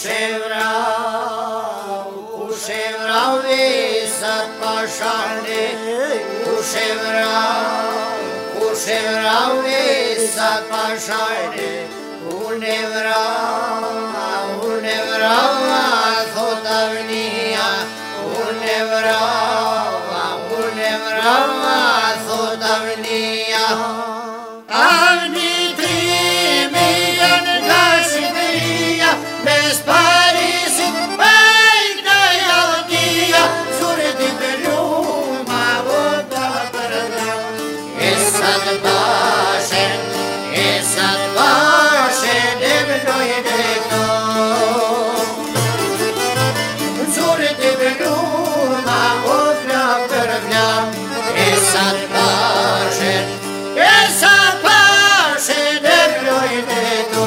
ce vreau visat pașane, cu ce vreau visat pașane, unde vreau azotavnia, unde vreau azotavnia. Avni trimian gasiberia, bez parisit baigda yaldia, surdi beluma voda perda. Esat başen evnoy deto, surdi beluma voda perda. Esat başen evnoy deto.